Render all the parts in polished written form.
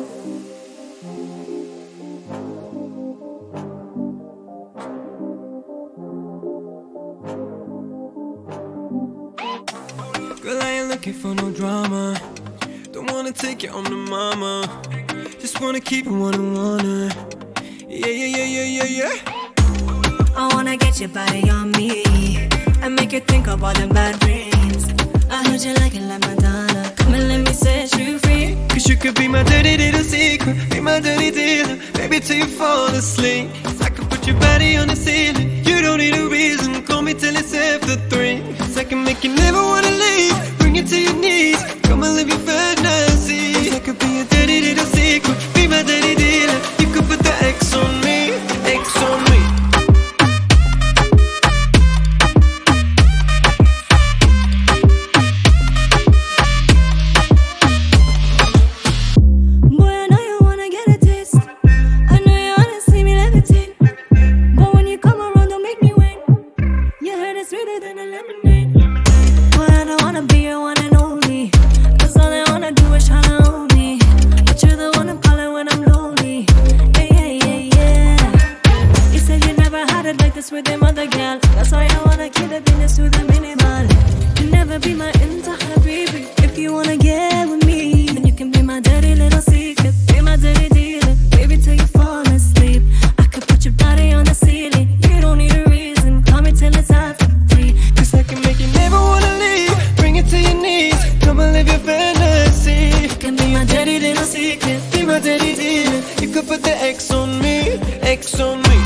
Girl, I ain't looking for no drama. Don't wanna take you home to mama. Just wanna keep it one-on-one. Yeah, yeah, yeah, yeah, yeah, yeah. I wanna get your body on me and make you think of all them bad dreams. I heard you like it like Madonna. Come and let me set you free. Cause you could be my dirty little secret, be my dirty dealer, baby, till you fall asleep. Cause I could put your body on the ceiling. You don't need a reason, call me till it's after 3. Cause I can make you never wanna leave, bring you to your knees. Come and live your fantasy. Cause I could be a dirty little secret, be my dirty dealer. You could put the X on me, X on me. With them other girl, that's why I wanna keep the business to the minimal. You never be my entire baby. If you wanna get with me, then you can be my dirty little secret, be my dirty dealer, baby, till you fall asleep. I could put your body on the ceiling. You don't need a reason, call me till it's after 3. Cause I can make you never wanna leave, bring it to your knees. Come and live your fantasy. You can be my dirty little secret, be my dirty dealer. You could put the X on me, X on me.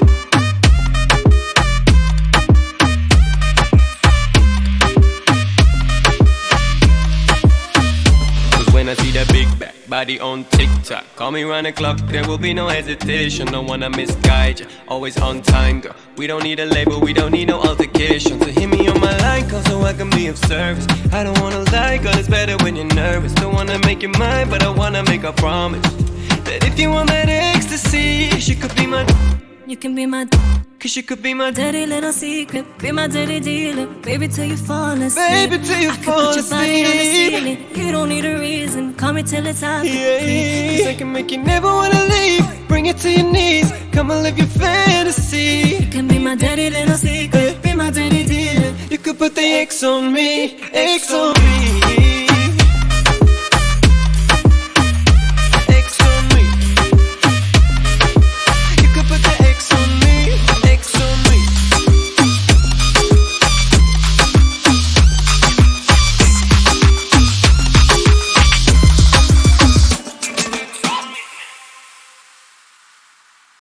When I see that big back body on TikTok, call me round the clock, there will be no hesitation. Don't wanna misguide you, always on time, girl. We don't need a label, we don't need no altercation. So hit me on my line, call so I can be of service. I don't wanna lie, girl, it's better when you're nervous. Don't wanna make you mine, but I wanna make a promise that if you want that ecstasy, she could be my. You can be my. Cause you could be my dirty little secret, be my dirty dealer, baby, till you fall asleep. Baby, till you fall asleep. I can put your body on the ceiling. You don't need a reason, call me till it's after 3. Cause I can make you never wanna leave, bring it to your knees. Come and live your fantasy. You can be my dirty little secret, be my dirty dealer. You could put the X on me, X on me.